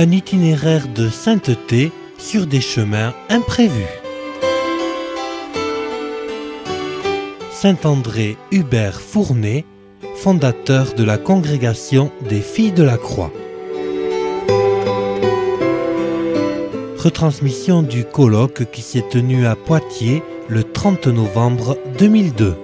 un itinéraire de sainteté sur des chemins imprévus. Saint André Hubert Fournet, fondateur de la congrégation des Filles de la Croix. Retransmission du colloque qui s'est tenu à Poitiers le 30 novembre 2002.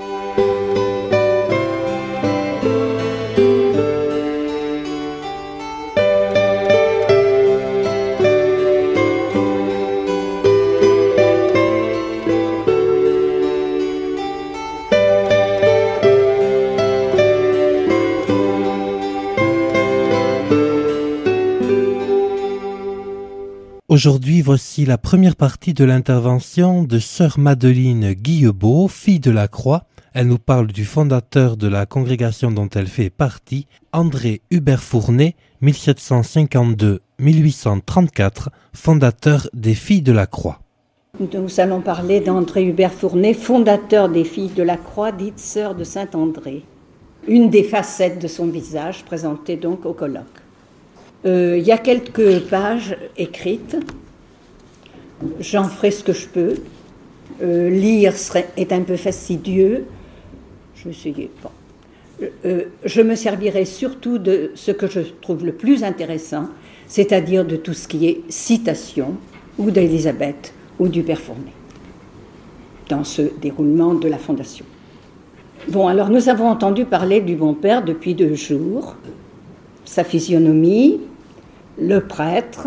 Aujourd'hui, voici la première partie de l'intervention de sœur Madeleine Guillebeau, fille de la Croix. Elle nous parle du fondateur de la congrégation dont elle fait partie, André Hubert Fournet, 1752-1834, fondateur des Filles de la Croix. Nous allons parler d'André Hubert Fournet, fondateur des Filles de la Croix, dite sœur de Saint-André. Une des facettes de son visage présentée donc au colloque. Il y a quelques pages écrites, j'en ferai ce que je peux. Lire est un peu fastidieux, je me servirai surtout de ce que je trouve le plus intéressant, c'est-à-dire de tout ce qui est citation, ou d'Élisabeth, ou du Père Fournet, dans ce déroulement de la fondation. Bon, alors nous avons entendu parler du bon père depuis 2 jours, sa physionomie, le prêtre,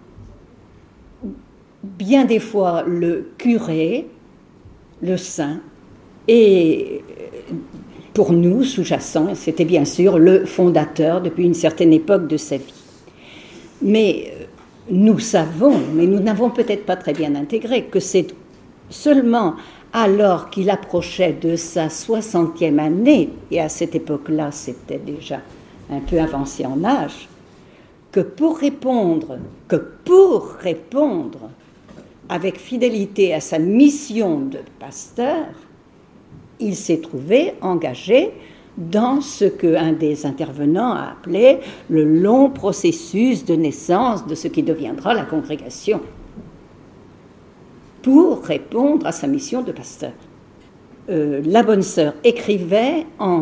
bien des fois le curé, le saint, et pour nous, sous-jacent, c'était bien sûr le fondateur depuis une certaine époque de sa vie. Mais nous savons, mais nous n'avons peut-être pas très bien intégré, que c'est seulement alors qu'il approchait de sa 60e année, et à cette époque-là, c'était déjà un peu avancé en âge, que pour répondre avec fidélité à sa mission de pasteur, il s'est trouvé engagé dans ce qu'un des intervenants a appelé le long processus de naissance de ce qui deviendra la congrégation, pour répondre à sa mission de pasteur. La bonne sœur écrivait en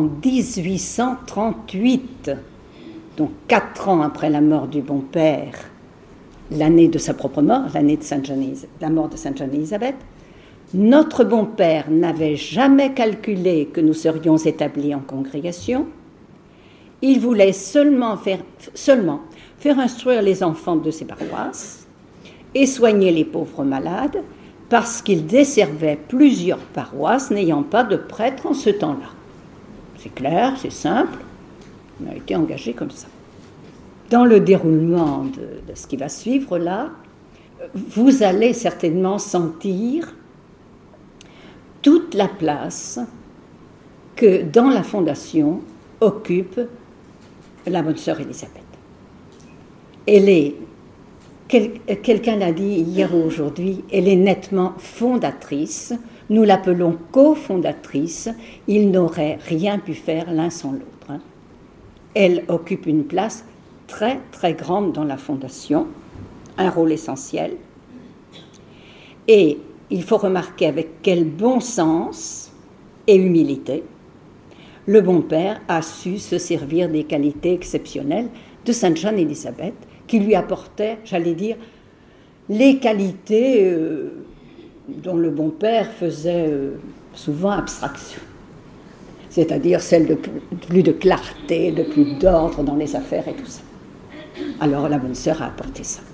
1838, donc 4 ans après la mort du bon père, l'année de sa propre mort, l'année de la mort de Sainte Jeanne-Élisabeth. Notre bon père n'avait jamais calculé que nous serions établis en congrégation. Il voulait seulement faire instruire les enfants de ses paroisses et soigner les pauvres malades, parce qu'il desservait plusieurs paroisses n'ayant pas de prêtre en ce temps-là. C'est clair, c'est simple, on a été engagé comme ça. Dans le déroulement de ce qui va suivre là, vous allez certainement sentir toute la place que dans la fondation occupe la bonne sœur Élisabeth. Elle est, quelqu'un l'a dit hier ou aujourd'hui, elle est nettement fondatrice, nous l'appelons cofondatrice, ils n'auraient rien pu faire l'un sans l'autre. Elle occupe une place très très grande dans la fondation, un rôle essentiel, et il faut remarquer avec quel bon sens et humilité le bon père a su se servir des qualités exceptionnelles de Sainte Jeanne-Élisabeth, qui lui apportait, j'allais dire, les qualités dont le bon père faisait souvent abstraction, c'est-à-dire celle de plus de clarté, de plus d'ordre dans les affaires et tout ça. Alors la bonne sœur a apporté ça.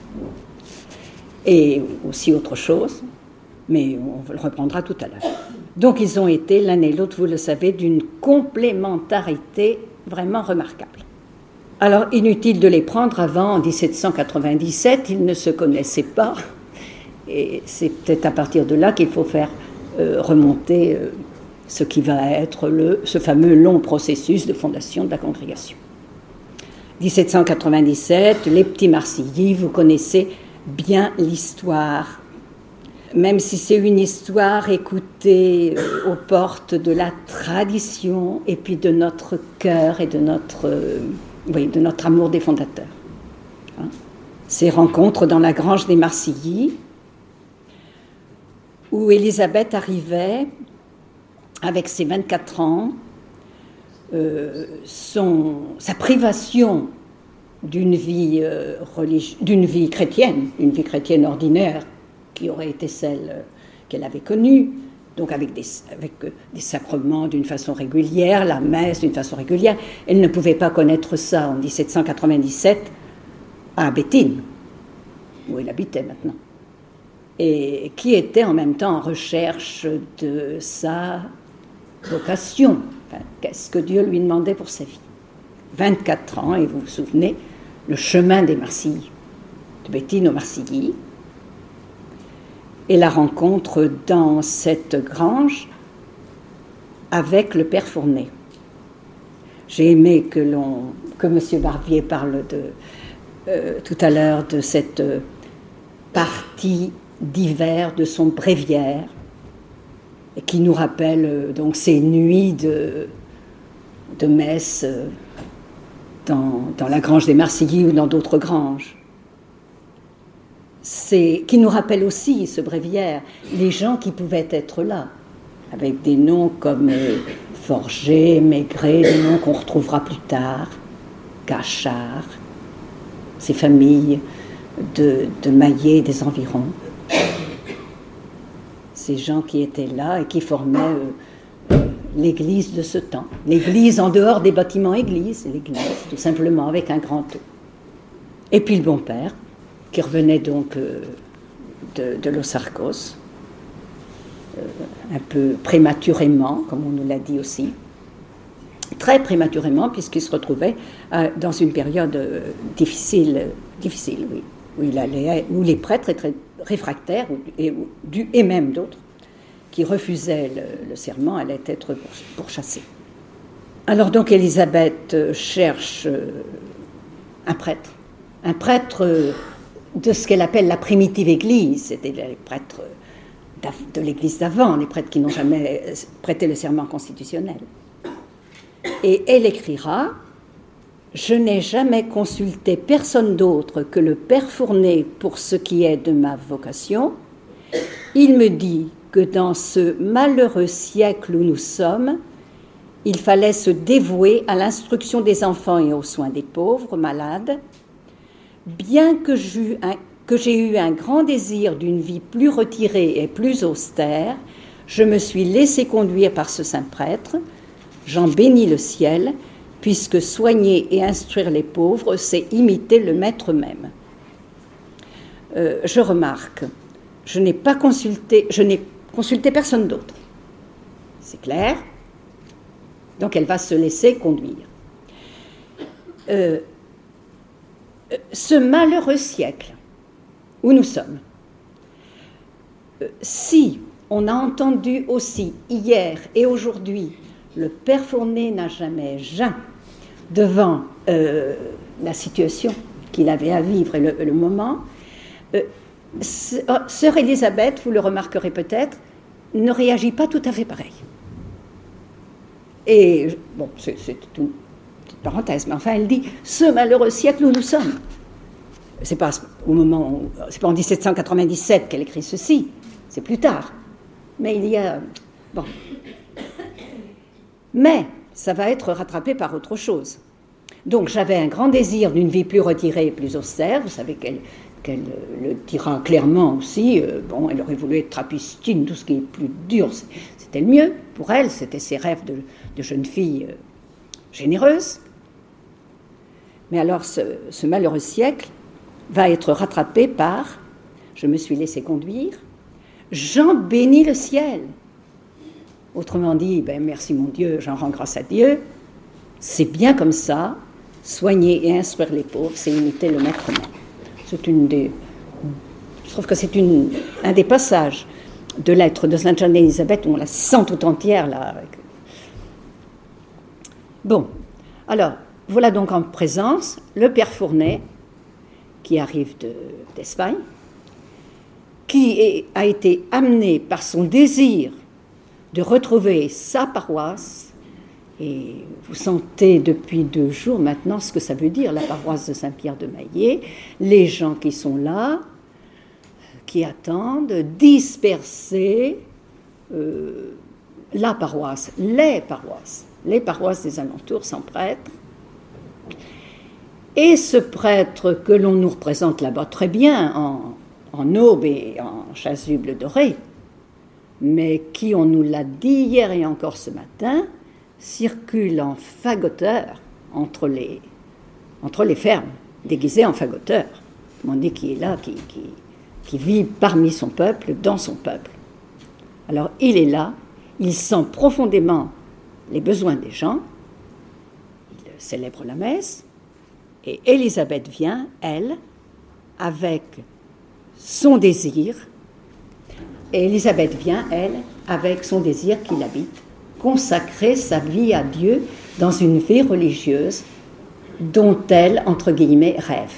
Et aussi autre chose, mais on le reprendra tout à l'heure. Donc ils ont été, l'un et l'autre, vous le savez, d'une complémentarité vraiment remarquable. Alors inutile de les prendre avant, en 1797, ils ne se connaissaient pas, et c'est peut-être à partir de là qu'il faut faire remonter ce qui va être ce fameux long processus de fondation de la congrégation. 1797, les petits Marcilly, vous connaissez bien l'histoire, même si c'est une histoire écoutée aux portes de la tradition et puis de notre cœur et de notre amour des fondateurs. hein, ces rencontres dans la grange des Marcilly, où Élisabeth arrivait avec ses 24 ans, sa privation d'une vie chrétienne, une vie chrétienne ordinaire, qui aurait été celle qu'elle avait connue, donc avec des sacrements d'une façon régulière, la messe d'une façon régulière. Elle ne pouvait pas connaître ça en 1797 à Béthune, où elle habitait maintenant, et qui était en même temps en recherche de sa vocation. Enfin, qu'est-ce que Dieu lui demandait pour sa vie? 24 ans, et vous vous souvenez, le chemin des Marcilly, de Béthune aux Marcilly, et la rencontre dans cette grange avec le père Fournet. J'ai aimé que M. Barbier parle tout à l'heure de cette partie d'hiver de son bréviaire, et qui nous rappelle donc ces nuits de messe dans la grange des Marcilly ou dans d'autres granges. Qui nous rappelle aussi, ce bréviaire, les gens qui pouvaient être là, avec des noms comme Forger, Maigret, des noms qu'on retrouvera plus tard, Gachard, ces familles de Maillet et des environs. Ces gens qui étaient là et qui formaient l'église de ce temps. L'église en dehors des bâtiments églises, l'église tout simplement avec un grand E. Et puis le bon père, qui revenait donc de Los Arcos, un peu prématurément, comme on nous l'a dit aussi, très prématurément, puisqu'il se retrouvait dans une période difficile, oui, où les prêtres étaient réfractaires, et même d'autres, qui refusaient le serment, allaient être pourchassés. Alors donc Élisabeth cherche un prêtre de ce qu'elle appelle la primitive Église, c'était les prêtres de l'Église d'avant, les prêtres qui n'ont jamais prêté le serment constitutionnel. Et elle écrira « Je n'ai jamais consulté personne d'autre que le père Fournet pour ce qui est de ma vocation. Il me dit que dans ce malheureux siècle où nous sommes, il fallait se dévouer à l'instruction des enfants et aux soins des pauvres, malades. Bien que j'ai eu un grand désir d'une vie plus retirée et plus austère, je me suis laissé conduire par ce saint prêtre. J'en bénis le ciel, puisque soigner et instruire les pauvres, c'est imiter le maître même. Je remarque, je n'ai consulté personne d'autre. C'est clair? Donc elle va se laisser conduire. Ce malheureux siècle où nous sommes, si on a entendu aussi hier et aujourd'hui le père Fournet n'a jamais jeun devant la situation qu'il avait à vivre et le moment, sœur Élisabeth, vous le remarquerez peut-être, ne réagit pas tout à fait pareil. Et bon, c'est une petite parenthèse, mais enfin elle dit « ce malheureux siècle où nous sommes ». C'est pas c'est pas en 1797 qu'elle écrit ceci, c'est plus tard. Mais il y a... Bon. Mais ça va être rattrapé par autre chose. Donc j'avais un grand désir d'une vie plus retirée et plus austère. Vous savez qu'elle le dira clairement aussi. Bon, elle aurait voulu être trapistine, tout ce qui est plus dur, c'était le mieux pour elle. C'était ses rêves de jeune fille généreuse. Mais alors ce malheureux siècle va être rattrapé par « je me suis laissé conduire, j'en bénis le ciel ». Autrement dit, merci mon Dieu, j'en rends grâce à Dieu. C'est bien comme ça, soigner et instruire les pauvres, c'est imiter le maître même. Je trouve que c'est un des passages de lettres de Sainte Jeanne d'Élisabeth où on la sent tout entière là. Bon, alors voilà donc en présence le père Fournet qui arrive d'Espagne, qui a été amené par son désir de retrouver sa paroisse Et vous sentez depuis 2 jours maintenant ce que ça veut dire, la paroisse de Saint-Pierre-de-Maillé, les gens qui sont là, qui attendent, dispersés, la paroisse, les paroisses des alentours sans prêtre. Et ce prêtre que l'on nous représente là-bas très bien, en aube et en chasuble dorée, mais qui, on nous l'a dit hier et encore ce matin, circule en fagoteur entre les fermes, déguisé en fagoteur. On dit qui est là, qui vit parmi son peuple, dans son peuple. Alors il est là, il sent profondément les besoins des gens, il célèbre la messe, et Élisabeth vient, elle, avec son désir, et Élisabeth vient, elle, avec son désir qui l'habite, consacrer sa vie à Dieu dans une vie religieuse dont elle, entre guillemets, rêve.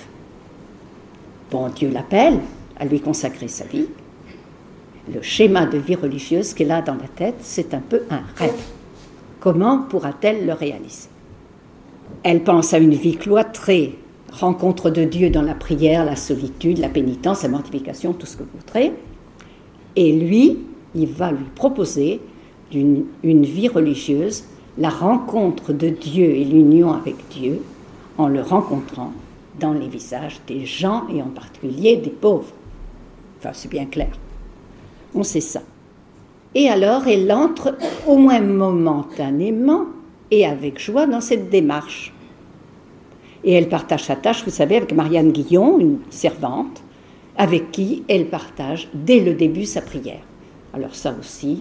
Bon, Dieu l'appelle à lui consacrer sa vie. Le schéma de vie religieuse qu'elle a dans la tête, c'est un peu un rêve. Comment pourra-t-elle le réaliser? Elle pense à une vie cloîtrée, rencontre de Dieu dans la prière, la solitude, la pénitence, la mortification, tout ce que vous voudrez. Et lui, il va lui proposer une vie religieuse, la rencontre de Dieu et l'union avec Dieu, en le rencontrant dans les visages des gens et en particulier des pauvres. Enfin, c'est bien clair. On sait ça. Et alors, elle entre, au moins momentanément, et avec joie, dans cette démarche. Et elle partage sa tâche, vous savez, avec Marianne Guillon, une servante, avec qui elle partage dès le début sa prière. Alors ça aussi,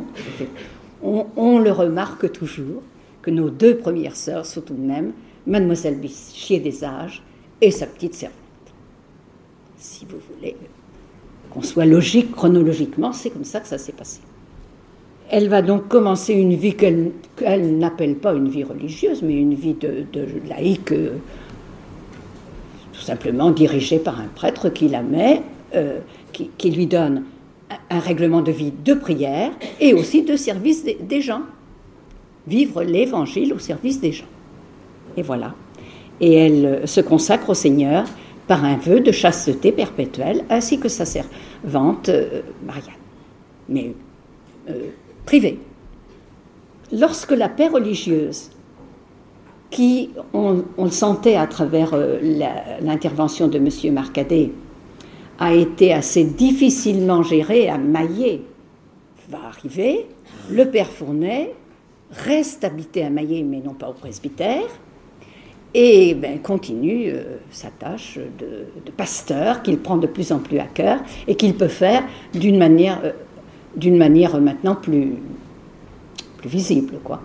bon, on le remarque toujours, que nos 2 premières sœurs sont tout de même Mademoiselle Bichier des Âges et sa petite servante. Si vous voulez qu'on soit logique chronologiquement, c'est comme ça que ça s'est passé. Elle va donc commencer une vie qu'elle n'appelle pas une vie religieuse, mais une vie de laïque, tout simplement dirigée par un prêtre qui la met, qui lui donne un règlement de vie de prière et aussi de service des gens. Vivre l'évangile au service des gens. Et voilà. Et elle se consacre au Seigneur par un vœu de chasteté perpétuelle, ainsi que sa servante Marianne, mais privée. Lorsque la paix religieuse, qui, on le sentait à travers l'intervention de M. Marcadet, a été assez difficilement gérée à Maillé, va arriver, le père Fournet reste habité à Maillé, mais non pas au presbytère, et continue sa tâche de pasteur qu'il prend de plus en plus à cœur et qu'il peut faire d'une manière maintenant plus visible, quoi.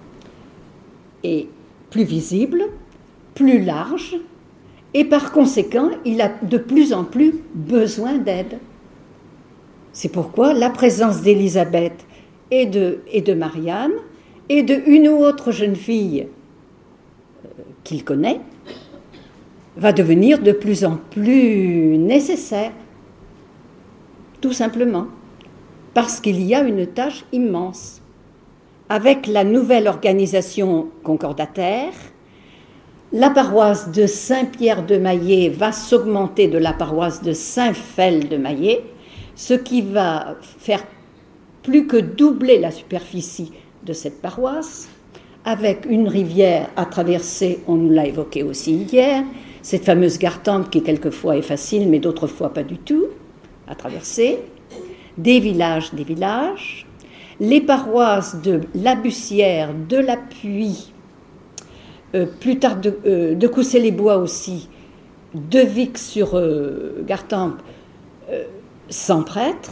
Et plus visible, plus large, et par conséquent, il a de plus en plus besoin d'aide. C'est pourquoi la présence d'Élisabeth et de Marianne et de une ou autre jeune fille qu'il connaît va devenir de plus en plus nécessaire, tout simplement, parce qu'il y a une tâche immense. Avec la nouvelle organisation concordataire, la paroisse de Saint-Pierre-de-Maillé va s'augmenter de la paroisse de Saint-Phel-de-Maillé, ce qui va faire plus que doubler la superficie de cette paroisse, avec une rivière à traverser, on nous l'a évoqué aussi hier, cette fameuse Gartempe qui quelquefois est facile, mais d'autres fois pas du tout, à traverser, des villages, les paroisses de la Bussière, de la Puy, plus tard de Coussay-les-Bois aussi, de Vic sur Gartempe, sans prêtre.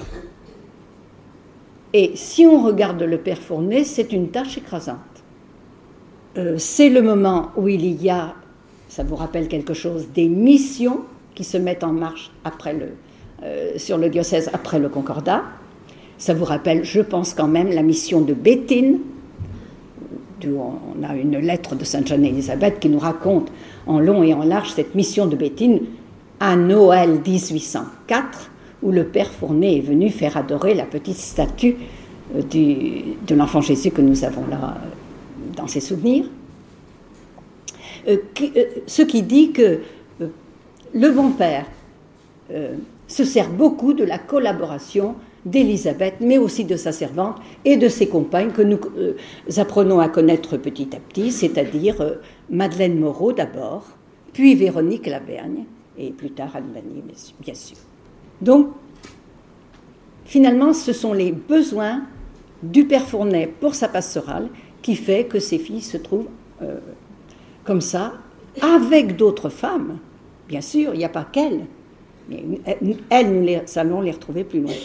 Et si on regarde le père Fournet, c'est une tâche écrasante. C'est le moment où il y a, ça vous rappelle quelque chose, des missions qui se mettent en marche sur le diocèse après le Concordat. Ça vous rappelle, je pense quand même, la mission de Béthune, d'où on a une lettre de Sainte Jeanne-Élisabeth qui nous raconte en long et en large cette mission de Béthune à Noël 1804, où le père Fournet est venu faire adorer la petite statue de l'enfant Jésus que nous avons là dans ses souvenirs, ce qui dit que le bon père se sert beaucoup de la collaboration d'Élisabeth, mais aussi de sa servante et de ses compagnes que nous apprenons à connaître petit à petit, c'est-à-dire Madeleine Moreau d'abord, puis Véronique Lavergne, et plus tard Anne Vannier, bien sûr. Donc, finalement, ce sont les besoins du père Fournet pour sa pastorale qui fait que ses filles se trouvent comme ça, avec d'autres femmes. Bien sûr, il n'y a pas qu'elles, mais elles, nous allons les retrouver plus loin.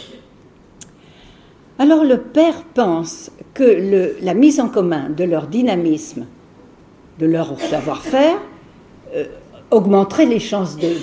Alors le père pense que la mise en commun de leur dynamisme, de leur savoir-faire, augmenterait les chances de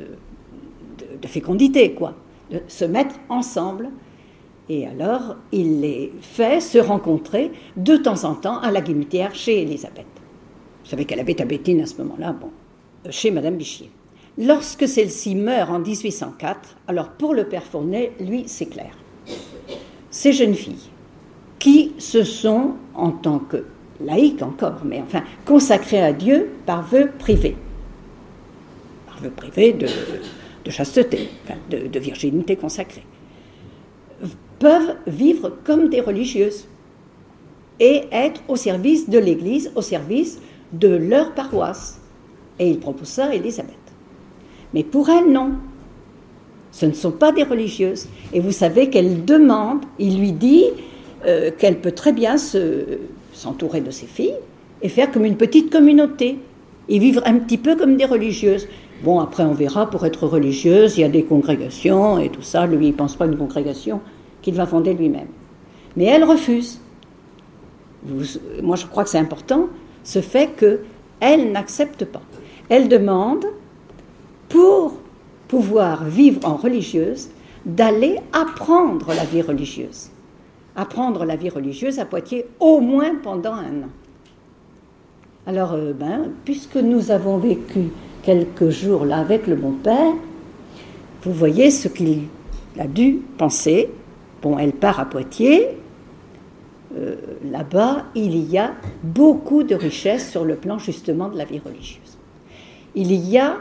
fécondité, quoi, de se mettre ensemble. Et alors, il les fait se rencontrer de temps en temps à la Guimetière chez Élisabeth. Vous savez qu'elle habite à Béthune à ce moment-là, bon, chez Madame Bichier. Lorsque celle-ci meurt en 1804, alors pour le père Fournet, lui, c'est clair. Ces jeunes filles qui se sont, en tant que laïques encore, mais enfin, consacrées à Dieu par vœu privé. Par vœu privé de chasteté, enfin, de virginité consacrée. Peuvent vivre comme des religieuses et être au service de l'Église, au service de leur paroisse. Et il propose ça à Élisabeth. Mais pour elle, non. Ce ne sont pas des religieuses. Et vous savez qu'elle demande, il lui dit qu'elle peut très bien s'entourer de ses filles et faire comme une petite communauté et vivre un petit peu comme des religieuses. Bon, après on verra, pour être religieuse, il y a des congrégations et tout ça. Lui, il ne pense pas à une congrégation qu'il va fonder lui-même. Mais elle refuse. Moi, je crois que c'est important, ce fait qu'elle n'accepte pas. Elle demande, pour pouvoir vivre en religieuse, d'aller apprendre la vie religieuse. Apprendre la vie religieuse à Poitiers au moins pendant 1 an. Alors, puisque nous avons vécu quelques jours là avec le bon père, vous voyez ce qu'il a dû penser. Bon, elle part à Poitiers. Là-bas, il y a beaucoup de richesses sur le plan justement de la vie religieuse. Il y a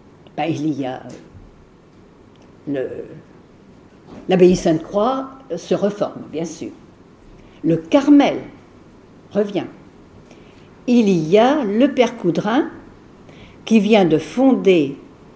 l'abbaye Sainte-Croix se reforme, bien sûr. Le Carmel revient. Il y a le père Coudrin qui vient de fonder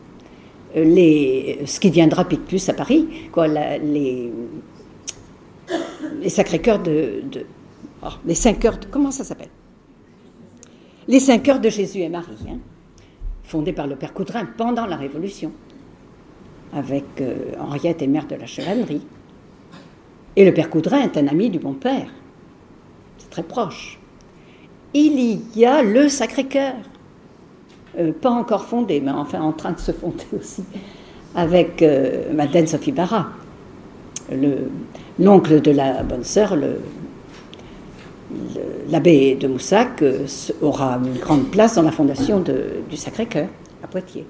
ce qui deviendra Picpus à Paris, quoi, les Sacré-Cœur les 5 heures, comment ça s'appelle? Les 5 heures de Jésus et Marie, fondés par le père Coudrin pendant la Révolution, avec Henriette et mère de la Chevalerie. Et le père Coudrin est un ami du bon père, c'est très proche. Il y a le Sacré-Cœur, pas encore fondé, mais enfin en train de se fonder aussi, avec Madeleine Sophie Barra, l'oncle de la bonne sœur, l'abbé de Moussac aura une grande place dans la fondation du Sacré-Cœur à Poitiers.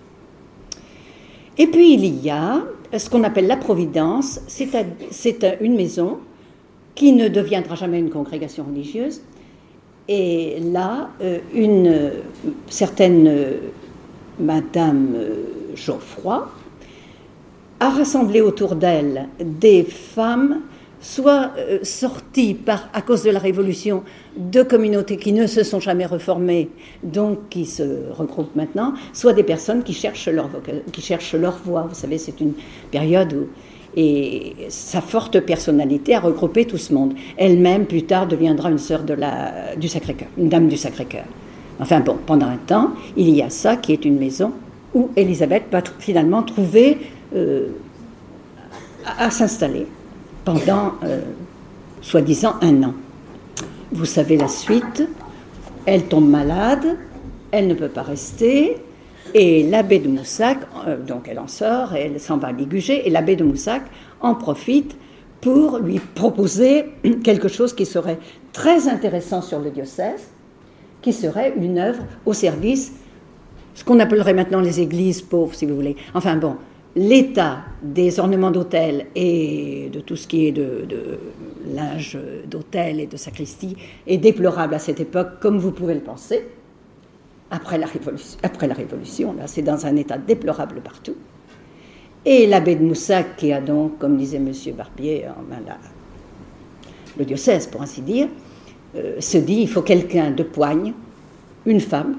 Et puis il y a ce qu'on appelle la Providence, c'est une maison qui ne deviendra jamais une congrégation religieuse. Et là, une certaine Madame Geoffroy a rassemblé autour d'elle des femmes soit sorties à cause de la Révolution de communautés qui ne se sont jamais reformées, donc qui se regroupent maintenant, soit des personnes qui cherchent leur voie. Vous savez, c'est une période où... Et sa forte personnalité a regroupé tout ce monde. Elle-même, plus tard, deviendra une sœur du Sacré-Cœur, une dame du Sacré-Cœur. Enfin bon, pendant un temps, il y a ça qui est une maison où Élisabeth va finalement trouver à s'installer pendant, soi-disant, 1 an. Vous savez la suite, elle tombe malade, elle ne peut pas rester, et l'abbé de Moussac, donc elle en sort, et elle s'en va à Ligugé, et l'abbé de Moussac en profite pour lui proposer quelque chose qui serait très intéressant sur le diocèse, qui serait une œuvre au service, ce qu'on appellerait maintenant les églises pauvres, si vous voulez. Enfin bon, l'état des ornements d'autel et de tout ce qui est de linge d'autel et de sacristie est déplorable à cette époque, comme vous pouvez le penser. Après la Révolution, là, c'est dans un état déplorable partout. Et l'abbé de Moussac, qui a donc, comme disait M. Barbier, le diocèse, pour ainsi dire, se dit, il faut quelqu'un de poigne, une femme,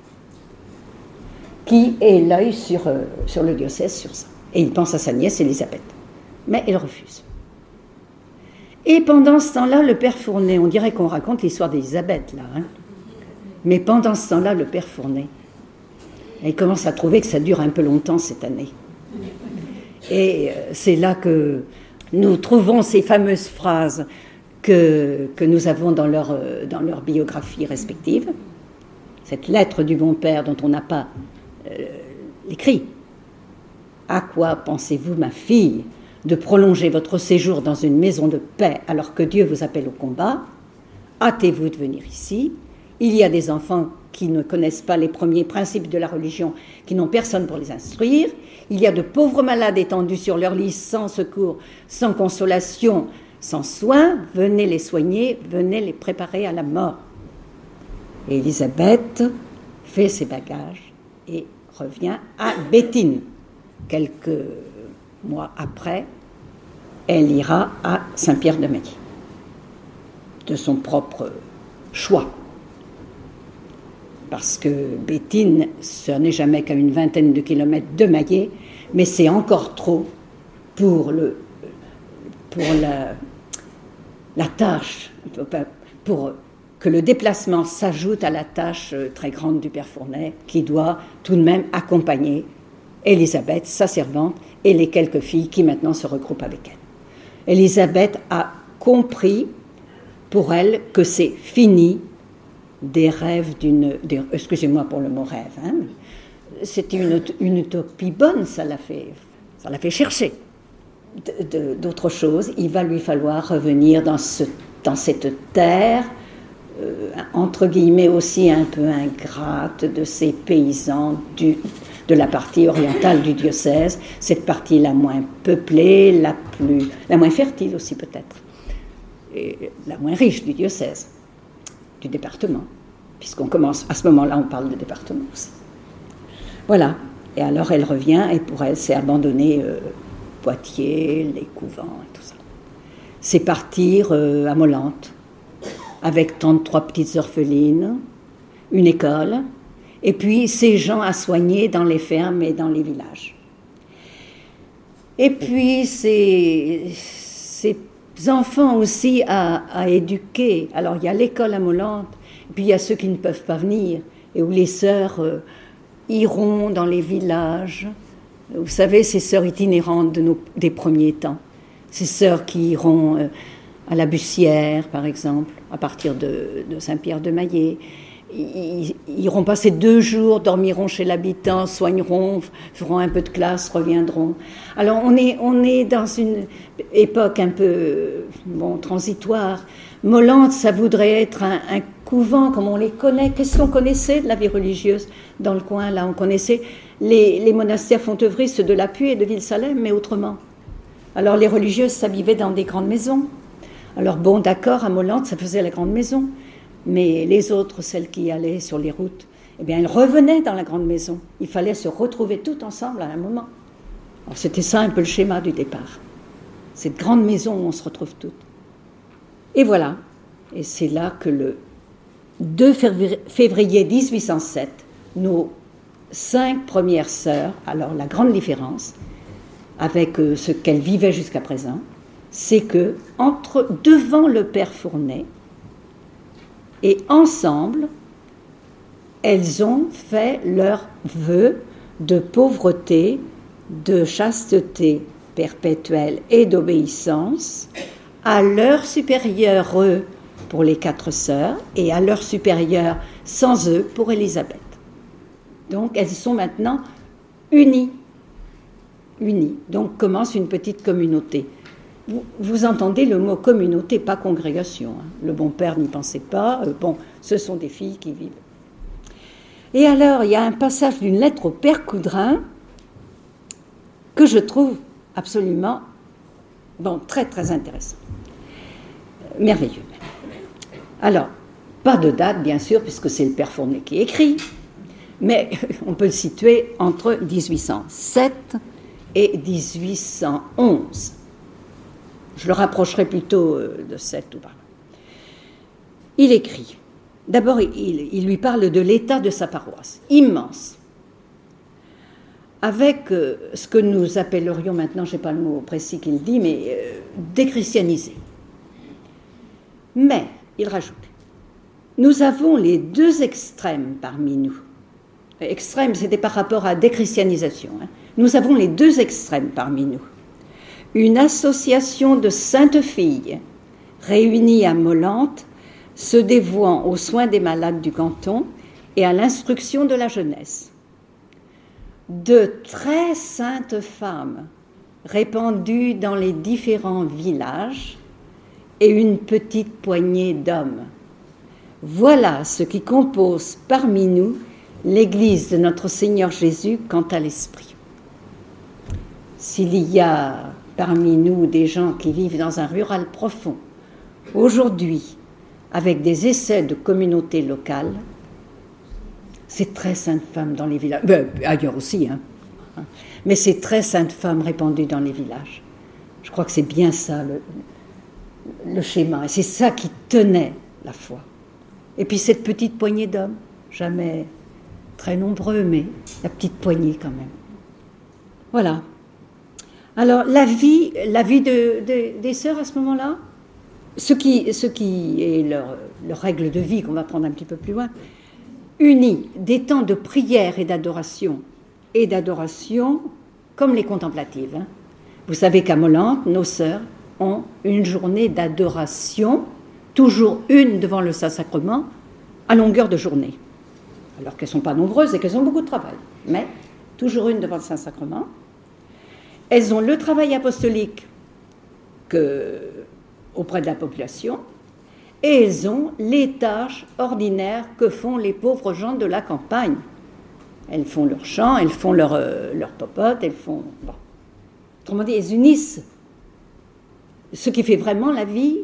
qui ait l'œil sur le diocèse, sur ça. Et il pense à sa nièce Élisabeth. Mais elle refuse. Et pendant ce temps-là, le père Fournet, on dirait qu'on raconte l'histoire d'Élisabeth, là, hein. Mais pendant ce temps-là, le père Fournet, il commence à trouver que ça dure un peu longtemps cette année. Et c'est là que nous trouvons ces fameuses phrases que nous avons dans leur biographie respective. Cette lettre du bon père dont on n'a pas l'écrit. À quoi pensez-vous, ma fille, de prolonger votre séjour dans une maison de paix alors que Dieu vous appelle au combat? Hâtez-vous de venir ici. Il y a des enfants qui ne connaissent pas les premiers principes de la religion, qui n'ont personne pour les instruire. Il y a de pauvres malades étendus sur leur lit sans secours, sans consolation, sans soin. Venez les soigner, venez les préparer à la mort. Et Élisabeth fait ses bagages et revient à Béthune. Quelques mois après, elle ira à Saint-Pierre-de-Maillet, de son propre choix. Parce que Béthune, ce n'est jamais qu'à une vingtaine de kilomètres de Maillet, mais c'est encore trop pour la tâche, pour que le déplacement s'ajoute à la tâche très grande du père Fournet, qui doit tout de même accompagner Élisabeth, sa servante, et les quelques filles qui maintenant se regroupent avec elle. Élisabeth a compris pour elle que c'est fini des rêves excusez-moi pour le mot rêve, hein, c'était une utopie bonne, ça l'a fait chercher d'autres choses. Il va lui falloir revenir dans cette terre, entre guillemets aussi un peu ingrate, de ces paysans de la partie orientale du diocèse, cette partie la moins peuplée, la moins fertile aussi peut-être, et la moins riche du diocèse, du département, puisqu'on commence, à ce moment-là, on parle de département aussi. Voilà, et alors elle revient, et pour elle, c'est abandonner Poitiers, les couvents et tout ça. C'est partir à Mollante, avec 33 petites orphelines, une école, et puis ces gens à soigner dans les fermes et dans les villages. Et puis ces enfants aussi à éduquer. Alors il y a l'école à Mollante, et puis il y a ceux qui ne peuvent pas venir, et où les sœurs iront dans les villages. Vous savez, ces sœurs itinérantes des premiers temps, ces sœurs qui iront à la Bussière, par exemple, à partir de Saint-Pierre-de-Maillet. Ils iront passer 2 jours, dormiront chez l'habitant, soigneront, feront un peu de classe, reviendront. Alors on est dans une époque un peu transitoire. Mollante, ça voudrait être un couvent comme on les connaît. Qu'est-ce qu'on connaissait de la vie religieuse dans le coin là? On connaissait les monastères fontevristes de La Puy et de Ville-Salem, mais autrement. Alors les religieuses, ça vivait dans des grandes maisons. Alors bon, d'accord, à Mollante, ça faisait la grande maison. Mais les autres, celles qui allaient sur les routes, eh bien, elles revenaient dans la grande maison. Il fallait se retrouver toutes ensemble à un moment. Alors, c'était ça un peu le schéma du départ. Cette grande maison où on se retrouve toutes. Et voilà. Et c'est là que le 2 février 1807, nos 5 premières sœurs, alors la grande différence avec ce qu'elles vivaient jusqu'à présent, c'est que devant le père Fournet, et ensemble, elles ont fait leurs vœux de pauvreté, de chasteté perpétuelle et d'obéissance à leurs supérieurs, eux, pour les 4 sœurs, et à leurs supérieurs sans eux, pour Élisabeth. Donc, elles sont maintenant unies. Donc, commence une petite communauté. Vous entendez le mot communauté, pas congrégation. Hein. Le bon père n'y pensait pas. Ce sont des filles qui vivent. Et alors, il y a un passage d'une lettre au père Coudrin que je trouve absolument très très intéressant, merveilleux. Alors, pas de date bien sûr, puisque c'est le père Fournet qui écrit, mais on peut le situer entre 1807 et 1811. Je le rapprocherai plutôt de 7 ou par là. Il écrit, d'abord il lui parle de l'état de sa paroisse, immense, avec ce que nous appellerions maintenant, je n'ai pas le mot précis qu'il dit, mais déchristianisé. Mais, il rajoute, nous avons les deux extrêmes parmi nous. Extrême, c'était par rapport à déchristianisation. Nous avons les deux extrêmes parmi nous. Une association de saintes filles réunies à Mollante, se dévouant aux soins des malades du canton et à l'instruction de la jeunesse. De très saintes femmes répandues dans les différents villages et une petite poignée d'hommes. Voilà ce qui compose parmi nous l'Église de notre Seigneur Jésus quant à l'esprit. S'il y a parmi nous des gens qui vivent dans un rural profond, aujourd'hui, avec des essais de communautés locales, c'est très saintes femmes dans les villages, ailleurs aussi, mais c'est très saintes femmes répandues dans les villages. Je crois que c'est bien ça le schéma, et c'est ça qui tenait la foi. Et puis cette petite poignée d'hommes, jamais très nombreux, mais la petite poignée quand même. Voilà. Alors la vie des sœurs à ce moment-là, ce qui est leur règle de vie qu'on va prendre un petit peu plus loin, unit des temps de prière et d'adoration comme les contemplatives. Vous savez qu'à Mollante, nos sœurs ont une journée d'adoration, toujours une devant le Saint-Sacrement, à longueur de journée. Alors qu'elles ne sont pas nombreuses et qu'elles ont beaucoup de travail, mais toujours une devant le Saint-Sacrement. Elles ont le travail apostolique auprès de la population, et elles ont les tâches ordinaires que font les pauvres gens de la campagne. Elles font leur chant, elles font leur popote, elles font... Bon. Autrement dit, elles unissent ce qui fait vraiment la vie,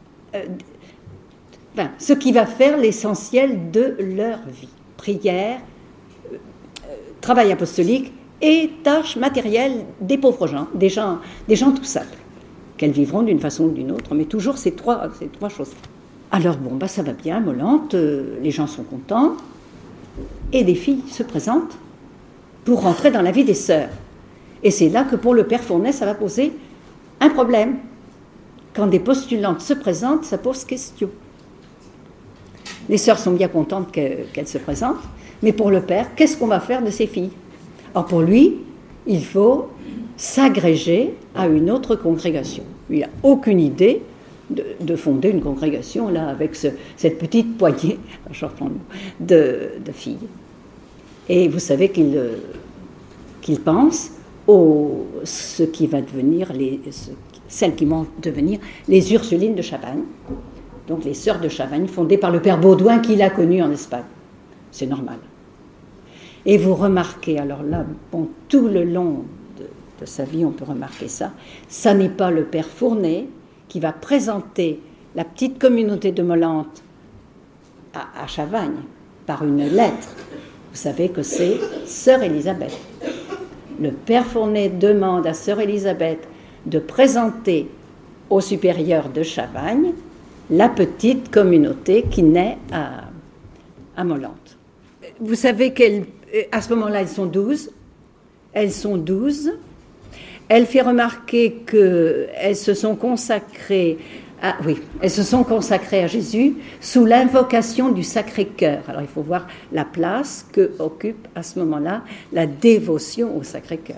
ce qui va faire l'essentiel de leur vie. Prière, travail apostolique et tâches matérielles des pauvres gens, des gens tout simples, qu'elles vivront d'une façon ou d'une autre, mais toujours ces trois choses. Alors ça va bien, Mollante, les gens sont contents, et des filles se présentent pour rentrer dans la vie des sœurs. Et c'est là que pour le père Fournet, ça va poser un problème. Quand des postulantes se présentent, ça pose question. Les sœurs sont bien contentes qu'elles se présentent, mais pour le père, qu'est-ce qu'on va faire de ces filles? Or pour lui, il faut s'agréger à une autre congrégation. Il n'a aucune idée de fonder une congrégation là avec cette petite poignée de filles. Et vous savez qu'il pense ce qui va devenir celles qui vont devenir les Ursulines de Chavagne, donc les sœurs de Chavagne, fondées par le père Baudouin qu'il a connu en Espagne. C'est normal. Et vous remarquez, alors là, tout le long de sa vie, on peut remarquer ça, ça n'est pas le père Fournet qui va présenter la petite communauté de Mollante à Chavagne par une lettre. Vous savez que c'est sœur Élisabeth. Le père Fournet demande à sœur Élisabeth de présenter au supérieur de Chavagne la petite communauté qui naît à Mollante. Vous savez qu'à ce moment-là, elles sont 12. Elles sont 12. Elle fait remarquer qu'elles se sont consacrées à Jésus sous l'invocation du Sacré-Cœur. Alors il faut voir la place que occupe à ce moment-là la dévotion au Sacré-Cœur.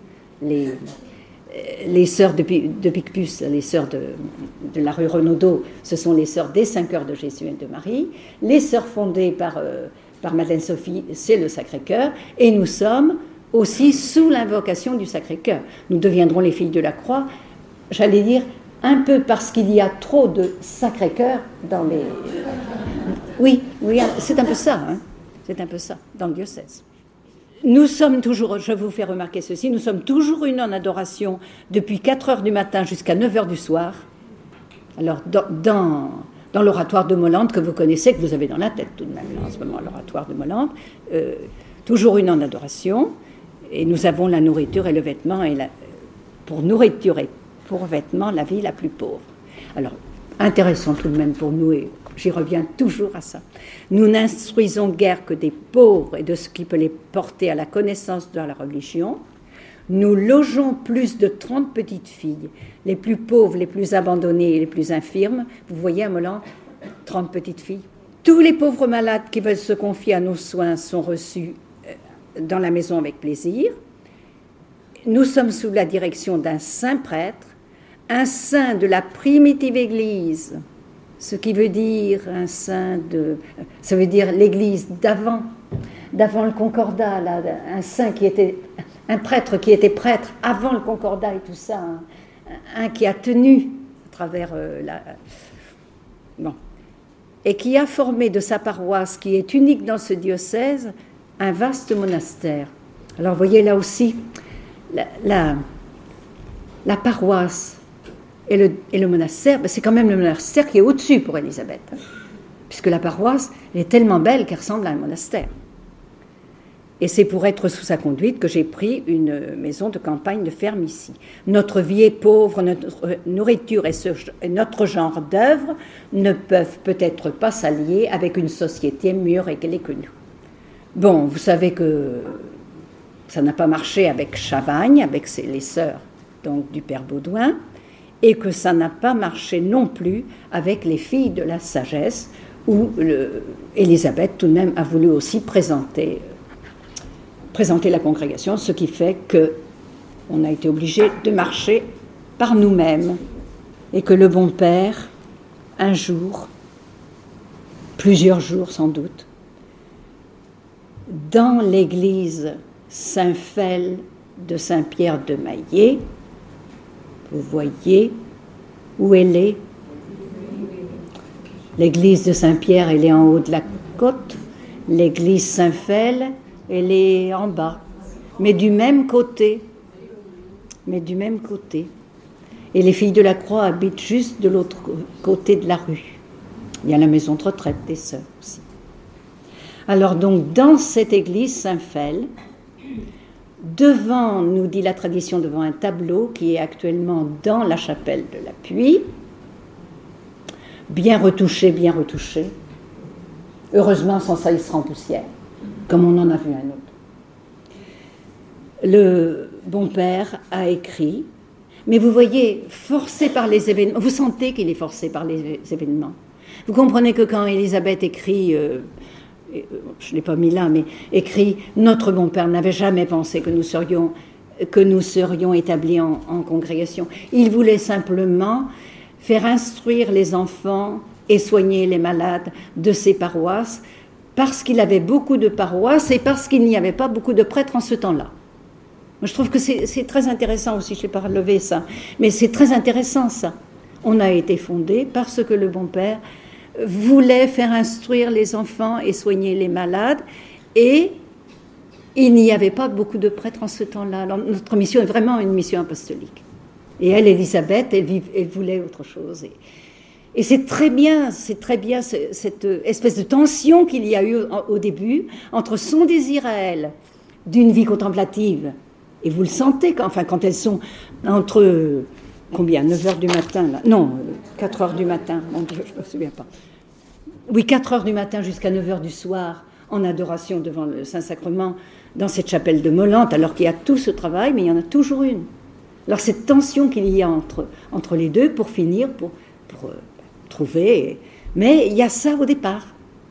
Les sœurs de Picpus, les sœurs de la rue Renaudot, ce sont les sœurs des 5 heures de Jésus et de Marie. Les sœurs fondées par Madeleine Sophie, c'est le Sacré-Cœur. Et nous sommes aussi sous l'invocation du Sacré-Cœur. Nous deviendrons les filles de la croix, j'allais dire, un peu parce qu'il y a trop de Sacré-Cœur dans les... Oui, c'est un peu ça, c'est un peu ça, dans le diocèse. Nous sommes toujours, je vous fais remarquer ceci, nous sommes toujours unis en adoration depuis 4 heures du matin jusqu'à 9 heures du soir. Alors, dans l'oratoire de Mollande, que vous connaissez, que vous avez dans la tête tout de même, en ce moment, l'oratoire de Mollande, toujours unis en adoration, et nous avons la nourriture et le vêtement, pour nourriture et pour vêtement, la vie la plus pauvre. Alors, intéressant tout de même pour nous, et j'y reviens toujours à ça. Nous n'instruisons guère que des pauvres et de ce qui peut les porter à la connaissance de la religion. Nous logeons plus de 30 petites filles, les plus pauvres, les plus abandonnées et les plus infirmes. Vous voyez à Mollande, 30 petites filles. Tous les pauvres malades qui veulent se confier à nos soins sont reçus dans la maison avec plaisir. Nous sommes sous la direction d'un saint prêtre, un saint de la primitive Église, ce qui veut dire un saint ça veut dire l'Église d'avant le Concordat, là, un prêtre qui était prêtre avant le Concordat et tout ça, un qui a tenu à travers et qui a formé de sa paroisse, qui est unique dans ce diocèse, un vaste monastère. Alors, vous voyez là aussi, la paroisse et le monastère, c'est quand même le monastère qui est au-dessus pour Élisabeth, puisque la paroisse, elle est tellement belle qu'elle ressemble à un monastère. Et c'est pour être sous sa conduite que j'ai pris une maison de campagne de ferme ici. Notre vie est pauvre, notre nourriture et notre genre d'œuvre ne peuvent peut-être pas s'allier avec une société mieux réglée que nous. Bon, vous savez que ça n'a pas marché avec Chavagne, avec les sœurs donc, du père Baudouin, et que ça n'a pas marché non plus avec les filles de la sagesse, où Élisabeth tout de même a voulu aussi présenter la congrégation, ce qui fait qu'on a été obligé de marcher par nous-mêmes et que le bon père, un jour, plusieurs jours sans doute, dans l'église Saint-Phel de Saint-Pierre de Maillé, vous voyez où elle est. L'église de Saint-Pierre, elle est en haut de la côte, l'église Saint-Phel, elle est en bas, mais du même côté. Et les filles de la Croix habitent juste de l'autre côté de la rue. Il y a la maison de retraite des sœurs aussi. Alors donc, dans cette église Saint-Phel, devant, nous dit la tradition, devant un tableau qui est actuellement dans la chapelle de l'Appui, bien retouché. Heureusement, sans ça, il sera en poussière, comme on en a vu un autre. Le bon père a écrit, mais vous voyez, forcé par les événements, vous sentez qu'il est forcé par les événements. Vous comprenez que quand Élisabeth écrit, je ne l'ai pas mis là, mais écrit « Notre bon père n'avait jamais pensé que nous serions établis en congrégation. Il voulait simplement faire instruire les enfants et soigner les malades de ses paroisses, parce qu'il avait beaucoup de paroisses et parce qu'il n'y avait pas beaucoup de prêtres en ce temps-là. » Moi, je trouve que c'est très intéressant aussi, je n'ai pas relevé ça, mais c'est très intéressant ça. On a été fondé parce que le bon père voulait faire instruire les enfants et soigner les malades, et il n'y avait pas beaucoup de prêtres en ce temps-là. Alors, notre mission est vraiment une mission apostolique. Et elle, Élisabeth, elle voulait autre chose. Et c'est très bien cette espèce de tension qu'il y a eu au début entre son désir à elle d'une vie contemplative, et vous le sentez quand elles sont entre, 9 heures du matin là, non, 4 heures du matin, mon Dieu, je ne me souviens pas. Oui, 4 heures du matin jusqu'à 9 heures du soir, en adoration devant le Saint-Sacrement, dans cette chapelle de Mollande, alors qu'il y a tout ce travail, mais il y en a toujours une. Alors cette tension qu'il y a entre les deux pour finir, pour trouver, mais il y a ça au départ.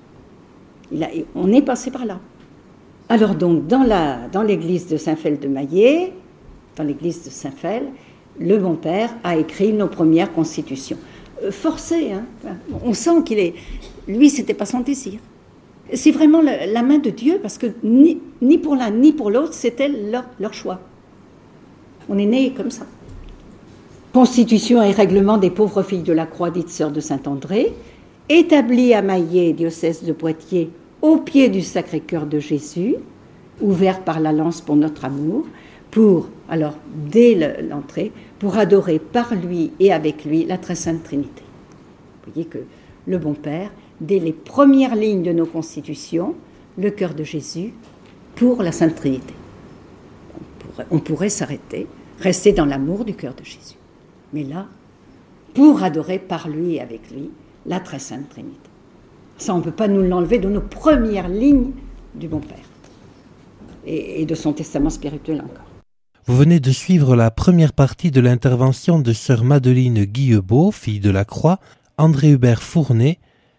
On est passé par là. Alors donc, dans l'église de Saint-Phel de Maillé, dans l'église de Saint-Phel, le bon père a écrit nos premières constitutions. Forcé, hein. On sent lui, c'était pas son désir. C'est vraiment la main de Dieu, parce que ni pour l'un ni pour l'autre, c'était leur choix. On est né comme ça. Constitution et règlement des pauvres filles de la Croix, dites sœurs de Saint-André, établi à Maillé, diocèse de Poitiers, au pied du Sacré-Cœur de Jésus, ouvert par la lance pour notre amour, alors dès l'entrée, pour adorer par lui et avec lui la très sainte Trinité. Vous voyez que le bon Père, dès les premières lignes de nos constitutions, le cœur de Jésus pour la sainte Trinité. On pourrait s'arrêter, rester dans l'amour du cœur de Jésus. Mais là, pour adorer par lui et avec lui la très sainte Trinité. Ça, on ne peut pas nous l'enlever de nos premières lignes du bon Père et de son testament spirituel encore. Vous venez de suivre la première partie de l'intervention de sœur Madeleine Guillebeau, fille de la Croix, André Hubert Fournet,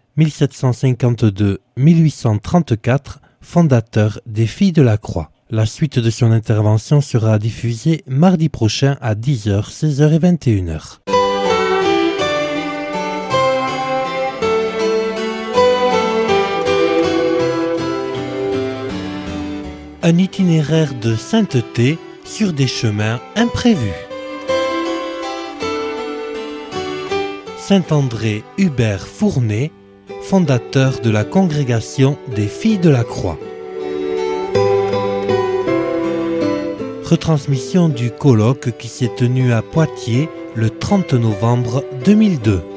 1752-1834, fondateur des Filles de la Croix. La suite de son intervention sera diffusée mardi prochain à 10h, 16h et 21h. Un itinéraire de sainteté sur des chemins imprévus. Saint-André Hubert Fournet, fondateur de la congrégation des Filles de la Croix. Retransmission du colloque qui s'est tenu à Poitiers le 30 novembre 2002.